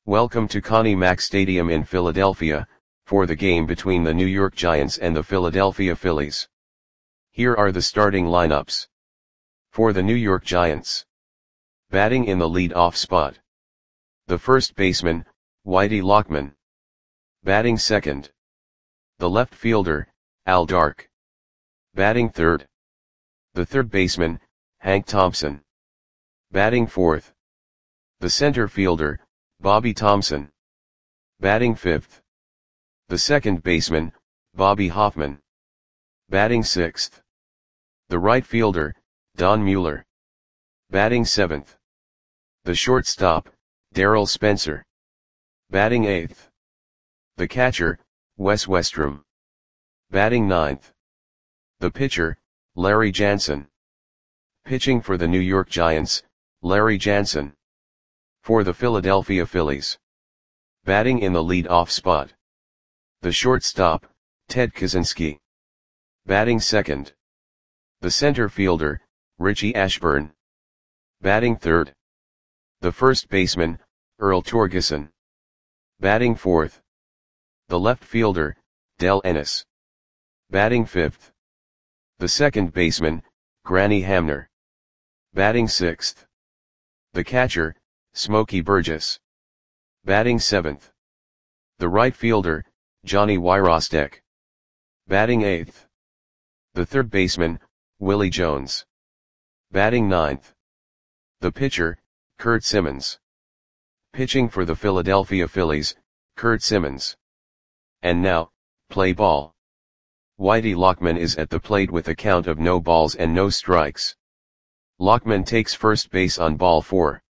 Welcome to Connie Mack Stadium in Philadelphia, for the game between the New York Giants and the Philadelphia Phillies. Here are the starting lineups. For the New York Giants. Batting in the lead-off spot. The first baseman, Whitey Lockman. Batting second. The left fielder, Al Dark. Batting third. The third baseman, Hank Thompson. Batting fourth. The center fielder, Bobby Thomson. Batting fifth. The second baseman, Bobby Hoffman. Batting sixth. The right fielder, Don Mueller. Batting seventh. The shortstop, Darryl Spencer. Batting eighth. The catcher, Wes Westrum. Batting ninth. The pitcher, Larry Jansen. Pitching for the New York Giants, Larry Jansen. For the Philadelphia Phillies. Batting in the lead-off spot. The shortstop, Ted Kaczynski. Batting second. The center fielder, Richie Ashburn. Batting third. The first baseman, Earl Torgeson. Batting fourth. The left fielder, Del Ennis. Batting fifth. The second baseman, Granny Hamner. Batting sixth. The catcher, Smokey Burgess. Batting seventh. The right fielder, Johnny Wyrostek. Batting eighth. The third baseman, Willie Jones. Batting ninth. The pitcher, Curt Simmons. Pitching for the Philadelphia Phillies, Curt Simmons. And now, play ball. Whitey Lockman is at the plate with a count of no balls and no strikes. Lockman takes first base on ball 4.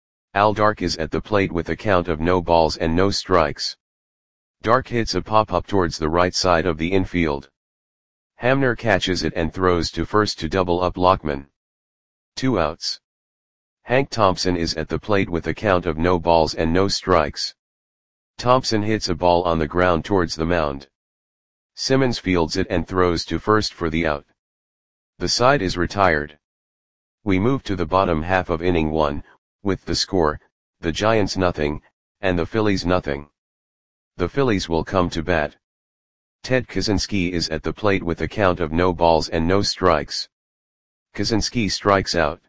Al Dark is at the plate with a count of no balls and no strikes. Dark hits a pop-up towards the right side of the infield. Hamner catches it and throws to first to double up Lockman. 2 outs. Hank Thompson is at the plate with a count of no balls and no strikes. Thompson hits a ball on the ground towards the mound. Simmons fields it and throws to first for the out. The side is retired. We move to the bottom half of inning 1, with the score, the Giants nothing, and the Phillies nothing. The Phillies will come to bat. Ted Kaczynski is at the plate with a count of no balls and no strikes. Kaczynski strikes out.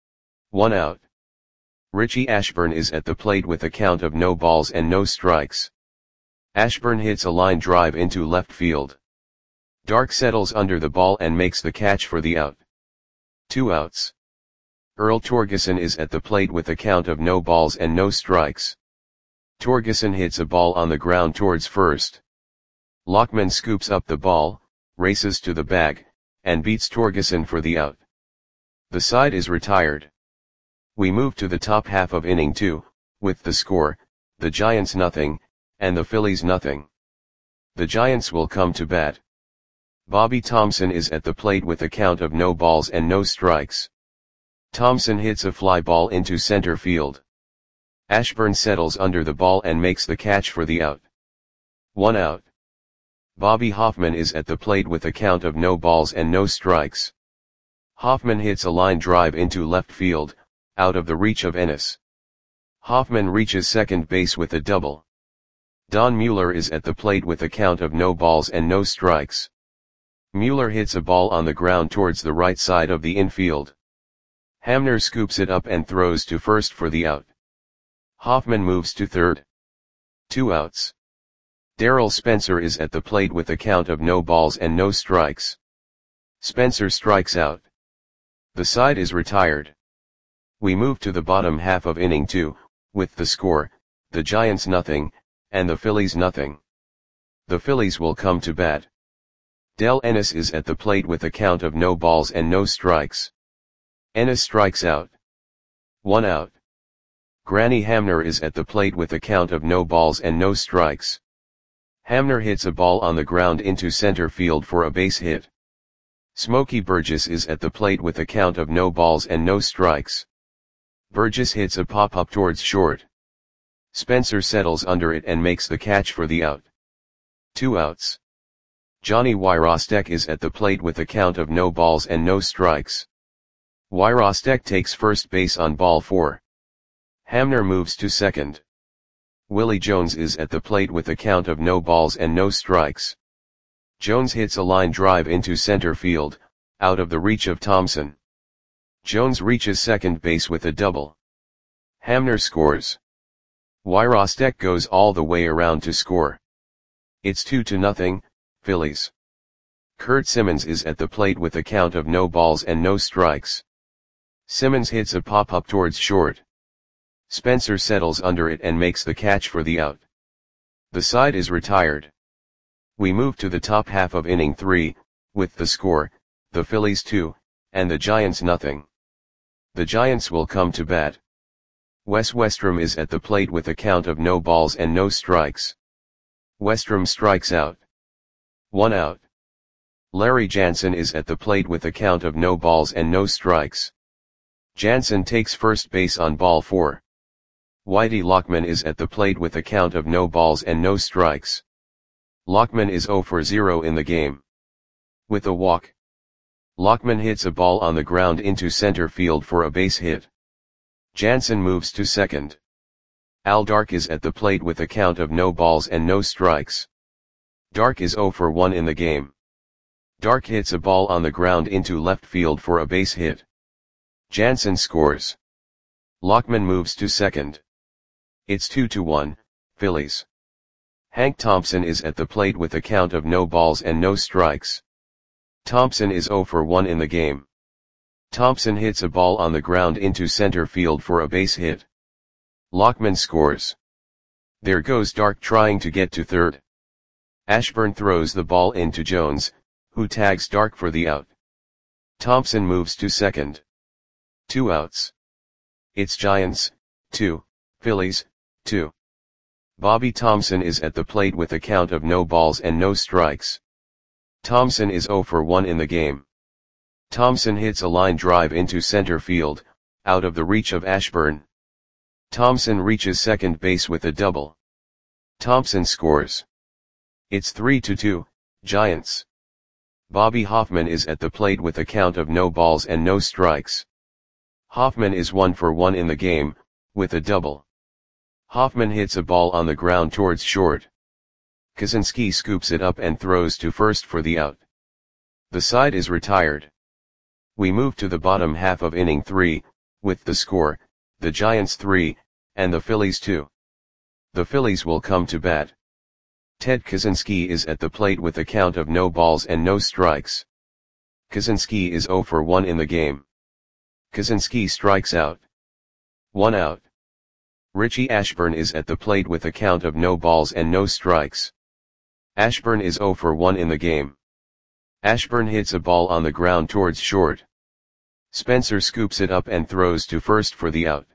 1 out. Richie Ashburn is at the plate with a count of no balls and no strikes. Ashburn hits a line drive into left field. Dark settles under the ball and makes the catch for the out. 2 outs. Earl Torgeson is at the plate with a count of no balls and no strikes. Torgeson hits a ball on the ground towards first. Lockman scoops up the ball, races to the bag, and beats Torgeson for the out. The side is retired. We move to the top half of inning 2, with the score, the Giants nothing, and the Phillies nothing. The Giants will come to bat. Bobby Thomson is at the plate with a count of no balls and no strikes. Thomson hits a fly ball into center field. Ashburn settles under the ball and makes the catch for the out. 1 out. Bobby Hoffman is at the plate with a count of no balls and no strikes. Hoffman hits a line drive into left field, out of the reach of Ennis. Hoffman reaches second base with a double. Don Mueller is at the plate with a count of no balls and no strikes. Mueller hits a ball on the ground towards the right side of the infield. Hamner scoops it up and throws to first for the out. Hoffman moves to third. 2 outs. Darryl Spencer is at the plate with a count of no balls and no strikes. Spencer strikes out. The side is retired. We move to the bottom half of inning 2, with the score, the Giants nothing, and the Phillies nothing. The Phillies will come to bat. Del Ennis is at the plate with a count of no balls and no strikes. Ennis strikes out. 1 out. Granny Hamner is at the plate with a count of no balls and no strikes. Hamner hits a ball on the ground into center field for a base hit. Smokey Burgess is at the plate with a count of no balls and no strikes. Burgess hits a pop-up towards short. Spencer settles under it and makes the catch for the out. 2 outs. Johnny Wyrostek is at the plate with a count of no balls and no strikes. Wyrostek takes first base on ball 4. Hamner moves to second. Willie Jones is at the plate with a count of no balls and no strikes. Jones hits a line drive into center field, out of the reach of Thompson. Jones reaches second base with a double. Hamner scores. Wyrostek goes all the way around to score. It's 2-0, Phillies. Curt Simmons is at the plate with a count of no balls and no strikes. Simmons hits a pop-up towards short. Spencer settles under it and makes the catch for the out. The side is retired. We move to the top half of inning 3, with the score, the Phillies 2, and the Giants nothing. The Giants will come to bat. Wes Westrum is at the plate with a count of no balls and no strikes. Westrum strikes out. 1 out. Larry Jansen is at the plate with a count of no balls and no strikes. Jansen takes first base on ball 4. Whitey Lockman is at the plate with a count of no balls and no strikes. Lockman is 0 for 0 in the game. With a walk. Lockman hits a ball on the ground into center field for a base hit. Jansen moves to second. Al Dark is at the plate with a count of no balls and no strikes. Dark is 0 for 1 in the game. Dark hits a ball on the ground into left field for a base hit. Jansen scores. Lockman moves to second. It's 2-1, Phillies. Hank Thompson is at the plate with a count of no balls and no strikes. Thompson is 0 for 1 in the game. Thompson hits a ball on the ground into center field for a base hit. Lockman scores. There goes Dark trying to get to third. Ashburn throws the ball into Jones, who tags Dark for the out. Thompson moves to second. 2 outs. It's Giants, 2, Phillies, 2. Bobby Thompson is at the plate with a count of no balls and no strikes. Thompson is 0 for 1 in the game. Thompson hits a line drive into center field, out of the reach of Ashburn. Thompson reaches second base with a double. Thompson scores. It's 3-2, Giants. Bobby Hoffman is at the plate with a count of no balls and no strikes. Hoffman is 1 for 1 in the game, with a double. Hoffman hits a ball on the ground towards short. Kaczynski scoops it up and throws to first for the out. The side is retired. We move to the bottom half of inning 3, with the score, the Giants 3, and the Phillies 2. The Phillies will come to bat. Ted Kaczynski is at the plate with a count of no balls and no strikes. Kaczynski is 0 for 1 in the game. Kaczynski strikes out. 1 out. Richie Ashburn is at the plate with a count of no balls and no strikes. Ashburn is 0 for 1 in the game. Ashburn hits a ball on the ground towards short. Spencer scoops it up and throws to first for the out.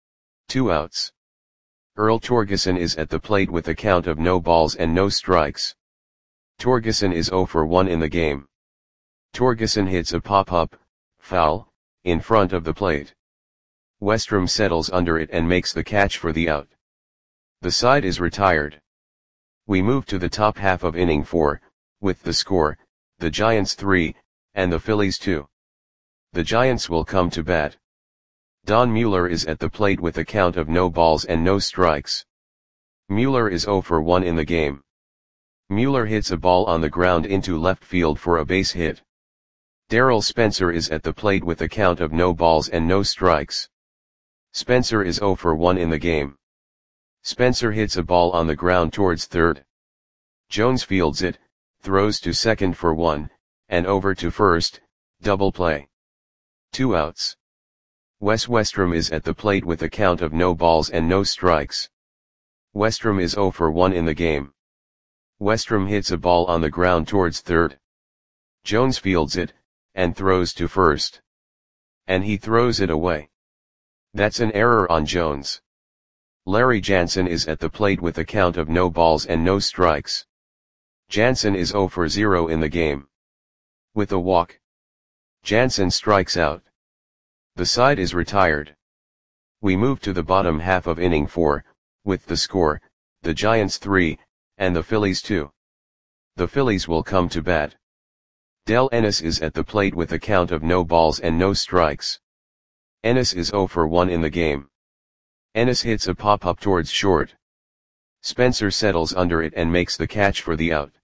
2 outs. Earl Torgeson is at the plate with a count of no balls and no strikes. Torgeson is 0 for 1 in the game. Torgeson hits a pop-up, foul, in front of the plate. Westrum settles under it and makes the catch for the out. The side is retired. We move to the top half of inning 4, with the score, the Giants 3, and the Phillies 2. The Giants will come to bat. Don Mueller is at the plate with a count of no balls and no strikes. Mueller is 0 for 1 in the game. Mueller hits a ball on the ground into left field for a base hit. Darrell Spencer is at the plate with a count of no balls and no strikes. Spencer is 0 for 1 in the game. Spencer hits a ball on the ground towards third. Jones fields it, throws to second for 1, and over to first, double play. 2 outs. Wes Westrum is at the plate with a count of no balls and no strikes. Westrum is 0 for 1 in the game. Westrum hits a ball on the ground towards third. Jones fields it, and throws to first. And he throws it away. That's an error on Jones. Larry Jansen is at the plate with a count of no balls and no strikes. Jansen is 0 for 0 in the game. With a walk. Jansen strikes out. The side is retired. We move to the bottom half of inning 4, with the score, the Giants 3, and the Phillies 2. The Phillies will come to bat. Del Ennis is at the plate with a count of no balls and no strikes. Ennis is 0 for 1 in the game. Ennis hits a pop-up towards short. Spencer settles under it and makes the catch for the out.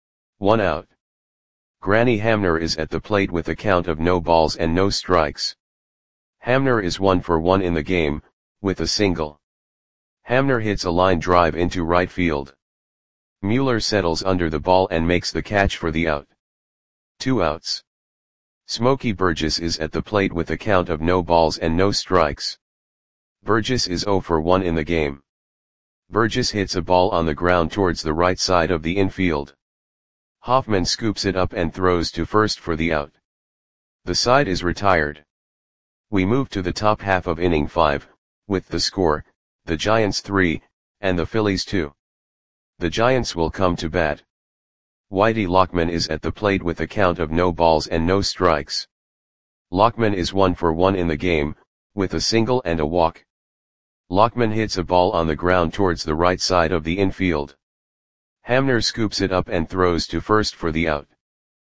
1 out. Granny Hamner is at the plate with a count of no balls and no strikes. Hamner is 1 for 1 in the game, with a single. Hamner hits a line drive into right field. Mueller settles under the ball and makes the catch for the out. 2 outs. Smokey Burgess is at the plate with a count of no balls and no strikes. Burgess is 0 for 1 in the game. Burgess hits a ball on the ground towards the right side of the infield. Hoffman scoops it up and throws to first for the out. The side is retired. We move to the top half of inning 5, with the score, the Giants 3, and the Phillies 2. The Giants will come to bat. Whitey Lockman is at the plate with a count of no balls and no strikes. Lockman is 1 for 1 in the game, with a single and a walk. Lockman hits a ball on the ground towards the right side of the infield. Hamner scoops it up and throws to first for the out.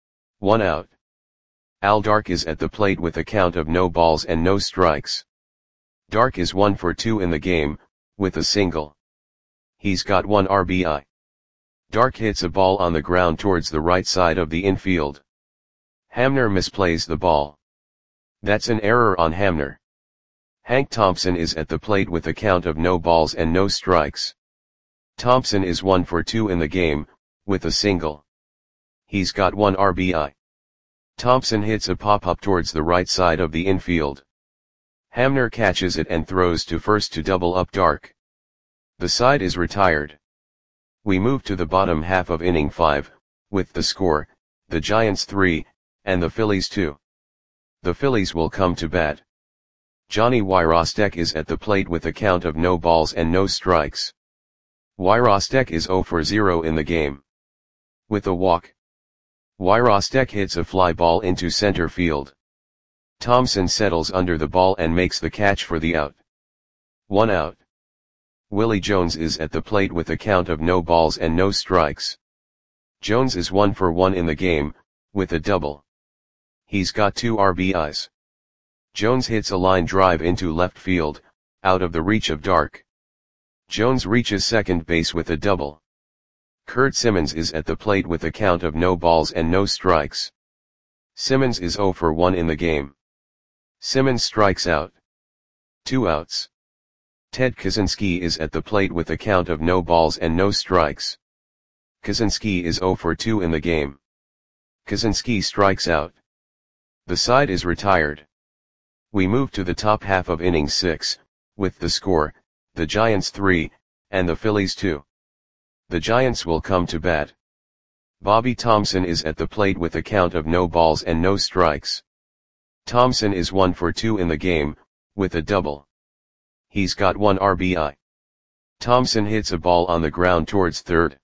1 out. Al Dark is at the plate with a count of no balls and no strikes. Dark is 1 for 2 in the game, with a single. He's got 1 RBI. Dark hits a ball on the ground towards the right side of the infield. Hamner misplays the ball. That's an error on Hamner. Hank Thompson is at the plate with a count of no balls and no strikes. Thompson is 1 for 2 in the game, with a single. He's got 1 RBI. Thompson hits a pop-up towards the right side of the infield. Hamner catches it and throws to first to double up Dark. The side is retired. We move to the bottom half of inning 5, with the score, the Giants 3, and the Phillies 2. The Phillies will come to bat. Johnny Wyrostek is at the plate with a count of no balls and no strikes. Wyrostek is 0 for 0 in the game. With a walk. Wyrostek hits a fly ball into center field. Thompson settles under the ball and makes the catch for the out. 1 out. Willie Jones is at the plate with a count of no balls and no strikes. Jones is 1 for 1 in the game, with a double. He's got 2 RBIs. Jones hits a line drive into left field, out of the reach of Dark. Jones reaches second base with a double. Kurt Simmons is at the plate with a count of no balls and no strikes. Simmons is 0 for 1 in the game. Simmons strikes out. 2 outs. Ted Kaczynski is at the plate with a count of no balls and no strikes. Kaczynski is 0 for 2 in the game. Kaczynski strikes out. The side is retired. We move to the top half of inning 6, with the score, the Giants 3, and the Phillies 2. The Giants will come to bat. Bobby Thompson is at the plate with a count of no balls and no strikes. Thompson is 1 for 2 in the game, with a double. He's got 1 RBI. Thompson hits a ball on the ground towards third.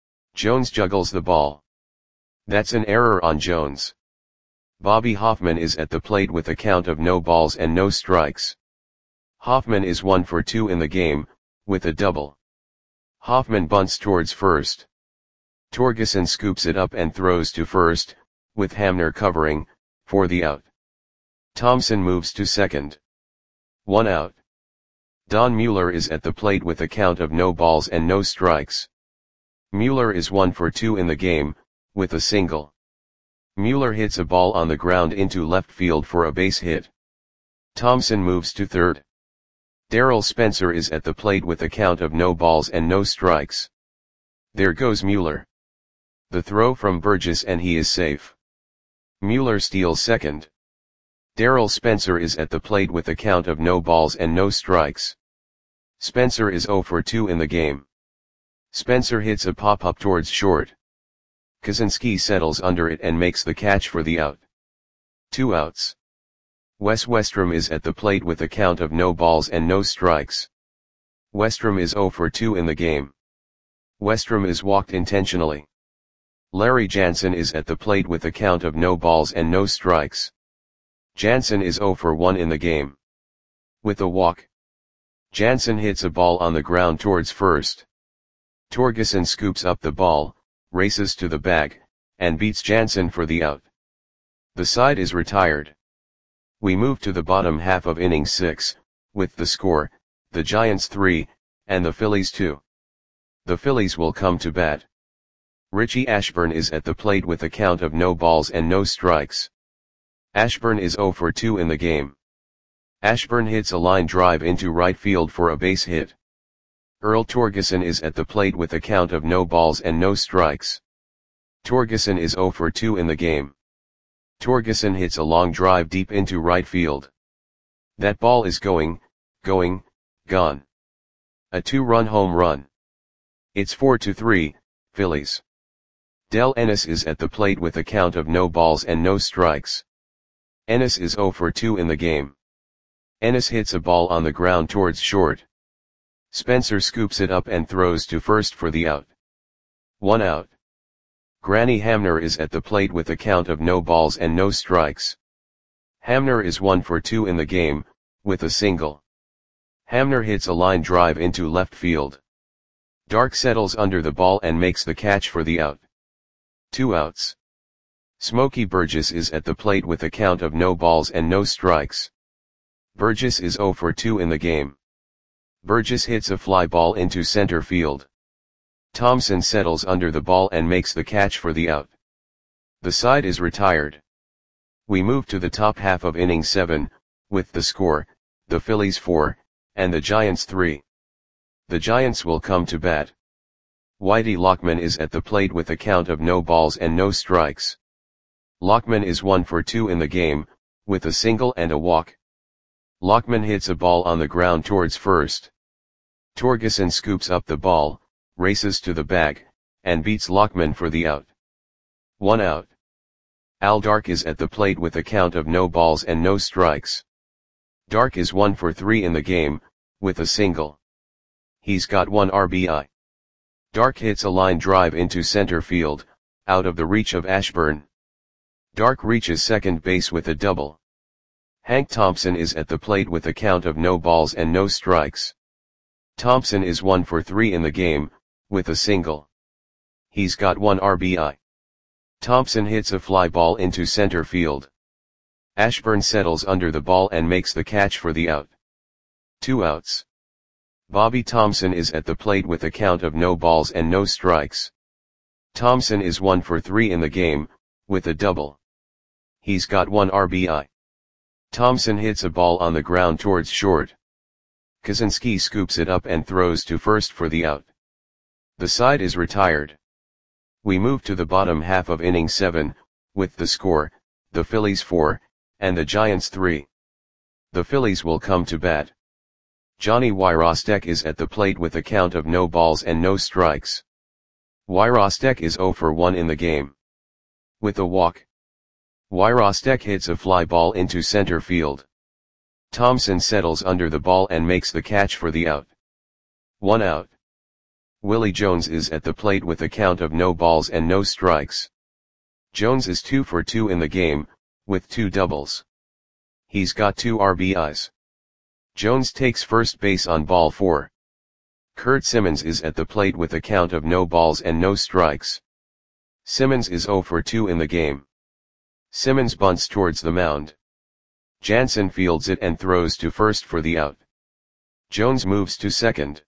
Jones juggles the ball. That's an error on Jones. Bobby Hoffman is at the plate with a count of no balls and no strikes. Hoffman is 1 for 2 in the game, with a double. Hoffman bunts towards first. Torgeson scoops it up and throws to first, with Hamner covering, for the out. Thompson moves to second. 1 out. Don Mueller is at the plate with a count of no balls and no strikes. Mueller is 1 for 2 in the game, with a single. Mueller hits a ball on the ground into left field for a base hit. Thompson moves to third. Darrell Spencer is at the plate with a count of no balls and no strikes. There goes Mueller. The throw from Burgess and he is safe. Mueller steals second. Darrell Spencer is at the plate with a count of no balls and no strikes. Spencer is 0 for 2 in the game. Spencer hits a pop-up towards short. Kaczynski settles under it and makes the catch for the out. 2 outs. Wes Westrom is at the plate with a count of no balls and no strikes. Westrom is 0 for 2 in the game. Westrom is walked intentionally. Larry Jansen is at the plate with a count of no balls and no strikes. Jansen is 0 for 1 in the game. With a walk. Jansen hits a ball on the ground towards first. Torgeson scoops up the ball, races to the bag, and beats Jansen for the out. The side is retired. We move to the bottom half of inning 6, with the score, the Giants 3, and the Phillies 2. The Phillies will come to bat. Richie Ashburn is at the plate with a count of no balls and no strikes. Ashburn is 0 for 2 in the game. Ashburn hits a line drive into right field for a base hit. Earl Torgeson is at the plate with a count of no balls and no strikes. Torgeson is 0 for 2 in the game. Torgeson hits a long drive deep into right field. That ball is gone. A 2-run home run. It's 4-3, Phillies. Del Ennis is at the plate with a count of no balls and no strikes. Ennis is 0 for 2 in the game. Ennis hits a ball on the ground towards short. Spencer scoops it up and throws to first for the out. 1 out. Granny Hamner is at the plate with a count of no balls and no strikes. Hamner is 1 for 2 in the game, with a single. Hamner hits a line drive into left field. Dark settles under the ball and makes the catch for the out. 2 outs. Smokey Burgess is at the plate with a count of no balls and no strikes. Burgess is 0 for 2 in the game. Burgess hits a fly ball into center field. Thompson settles under the ball and makes the catch for the out. The side is retired. We move to the top half of inning 7, with the score, the Phillies 4, and the Giants 3. The Giants will come to bat. Whitey Lockman is at the plate with a count of no balls and no strikes. Lockman is 1 for 2 in the game, with a single and a walk. Lockman hits a ball on the ground towards first. Torgeson scoops up the ball, races to the bag, and beats Lockman for the out. 1 out. Al Dark is at the plate with a count of no balls and no strikes. Dark is 1 for 3 in the game, with a single. He's got 1 RBI. Dark hits a line drive into center field, out of the reach of Ashburn. Dark reaches second base with a double. Hank Thompson is at the plate with a count of no balls and no strikes. Thompson is 1 for 3 in the game, with a single. He's got 1 RBI. Thompson hits a fly ball into center field. Ashburn settles under the ball and makes the catch for the out. 2 outs. Bobby Thompson is at the plate with a count of no balls and no strikes. Thompson is 1 for 3 in the game, with a double. He's got 1 RBI. Thompson hits a ball on the ground towards short. Kaczynski scoops it up and throws to first for the out. The side is retired. We move to the bottom half of inning 7, with the score, the Phillies 4, and the Giants 3. The Phillies will come to bat. Johnny Wyrostek is at the plate with a count of no balls and no strikes. Wyrostek is 0 for 1 in the game. With a walk. Wyrostek hits a fly ball into center field. Thompson settles under the ball and makes the catch for the out. 1 out. Willie Jones is at the plate with a count of no balls and no strikes. Jones is 2 for 2 in the game, with 2 doubles. He's got 2 RBIs. Jones takes first base on ball 4. Kurt Simmons is at the plate with a count of no balls and no strikes. Simmons is 0 for 2 in the game. Simmons bunts towards the mound. Jansen fields it and throws to first for the out. Jones moves to second.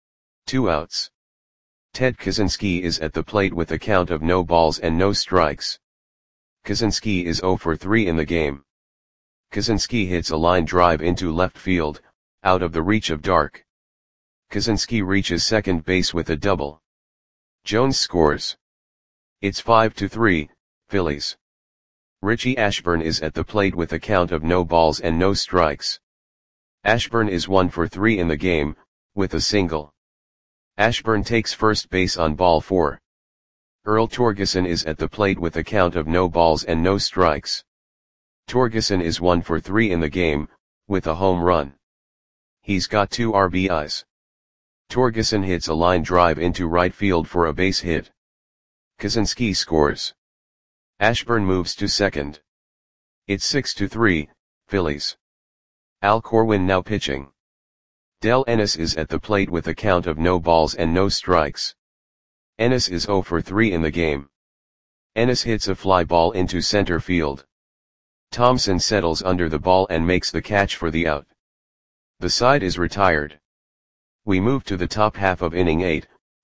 2 outs. Ted Kaczynski is at the plate with a count of no balls and no strikes. Kaczynski is 0 for 3 in the game. Kaczynski hits a line drive into left field, out of the reach of Dark. Kaczynski reaches second base with a double. Jones scores. It's 5-3, Phillies. Richie Ashburn is at the plate with a count of no balls and no strikes. Ashburn is 1 for 3 in the game, with a single. Ashburn takes first base on ball 4. Earl Torgeson is at the plate with a count of no balls and no strikes. Torgeson is 1 for 3 in the game, with a home run. He's got 2 RBIs. Torgeson hits a line drive into right field for a base hit. Kaczynski scores. Ashburn moves to second. It's 6-3, Phillies. Al Corwin now pitching. Del Ennis is at the plate with a count of no balls and no strikes. Ennis is 0 for 3 in the game. Ennis hits a fly ball into center field. Thompson settles under the ball and makes the catch for the out. The side is retired. We move to the top half of inning 8,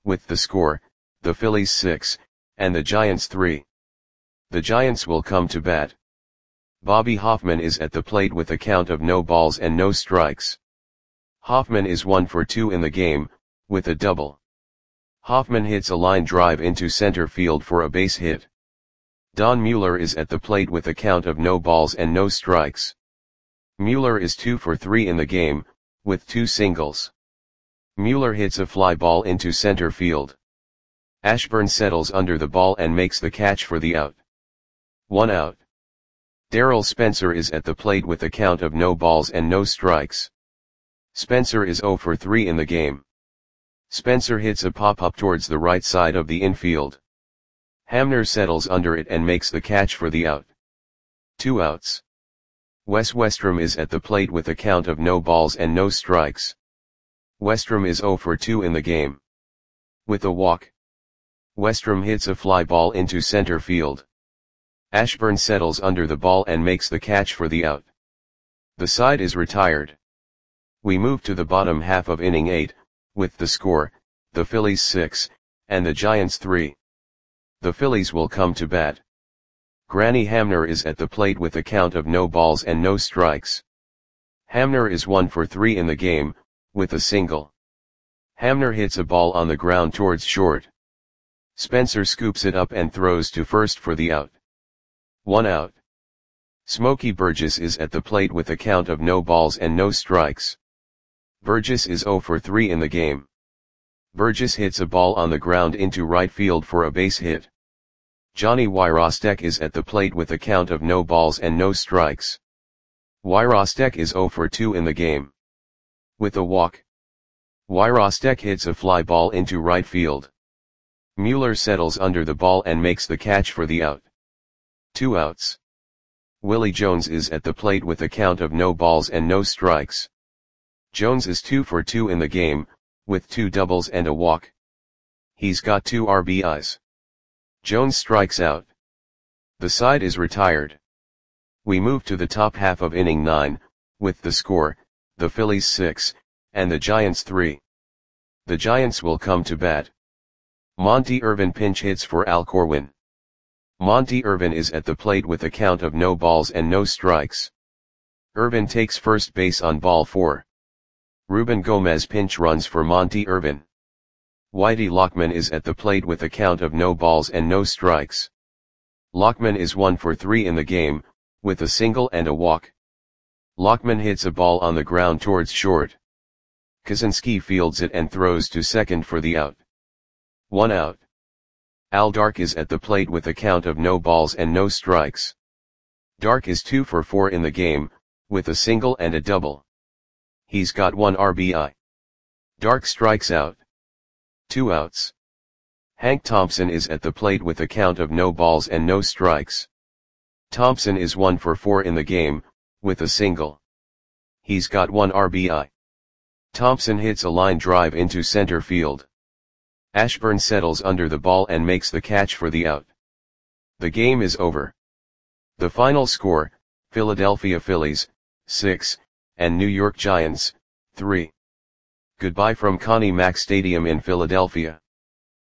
with the score, the Phillies 6, and the Giants 3. The Giants will come to bat. Bobby Hoffman is at the plate with a count of no balls and no strikes. Hoffman is 1 for 2 in the game, with a double. Hoffman hits a line drive into center field for a base hit. Don Mueller is at the plate with a count of no balls and no strikes. Mueller is 2 for 3 in the game, with 2 singles. Mueller hits a fly ball into center field. Ashburn settles under the ball and makes the catch for the out. 1 out. Darrell Spencer is at the plate with a count of no balls and no strikes. Spencer is 0 for 3 in the game. Spencer hits a pop-up towards the right side of the infield. Hamner settles under it and makes the catch for the out. 2 outs. Wes Westrom is at the plate with a count of no balls and no strikes. Westrom is 0 for 2 in the game. With a walk. Westrom hits a fly ball into center field. Ashburn settles under the ball and makes the catch for the out. The side is retired. We move to the bottom half of inning 8, with the score, the Phillies 6, and the Giants 3. The Phillies will come to bat. Granny Hamner is at the plate with a count of no balls and no strikes. Hamner is 1 for 3 in the game, with a single. Hamner hits a ball on the ground towards short. Spencer scoops it up and throws to first for the out. 1 out. Smokey Burgess is at the plate with a count of no balls and no strikes. Burgess is 0 for 3 in the game. Burgess hits a ball on the ground into right field for a base hit. Johnny Wyrostek is at the plate with a count of no balls and no strikes. Wyrostek is 0 for 2 in the game. With a walk. Wyrostek hits a fly ball into right field. Mueller settles under the ball and makes the catch for the out. 2 outs. Willie Jones is at the plate with a count of no balls and no strikes. Jones is 2 for 2 in the game, with 2 doubles and a walk. He's got 2 RBIs. Jones strikes out. The side is retired. We move to the top half of inning 9, with the score, the Phillies 6, and the Giants 3. The Giants will come to bat. Monty Irvin pinch hits for Al Corwin. Monty Irvin is at the plate with a count of no balls and no strikes. Irvin takes first base on ball 4. Ruben Gomez pinch runs for Monty Irvin. Whitey Lockman is at the plate with a count of no balls and no strikes. Lockman is 1 for 3 in the game, with a single and a walk. Lockman hits a ball on the ground towards short. Kaczynski fields it and throws to second for the out. 1 out. Al Dark is at the plate with a count of no balls and no strikes. Dark is 2 for 4 in the game, with a single and a double. He's got 1 RBI. Dark strikes out. 2 outs. Hank Thompson is at the plate with a count of no balls and no strikes. Thompson is 1 for 4 in the game, with a single. He's got 1 RBI. Thompson hits a line drive into center field. Ashburn settles under the ball and makes the catch for the out. The game is over. The final score, Philadelphia Phillies, 6, and New York Giants, 3. Goodbye from Connie Mack Stadium in Philadelphia.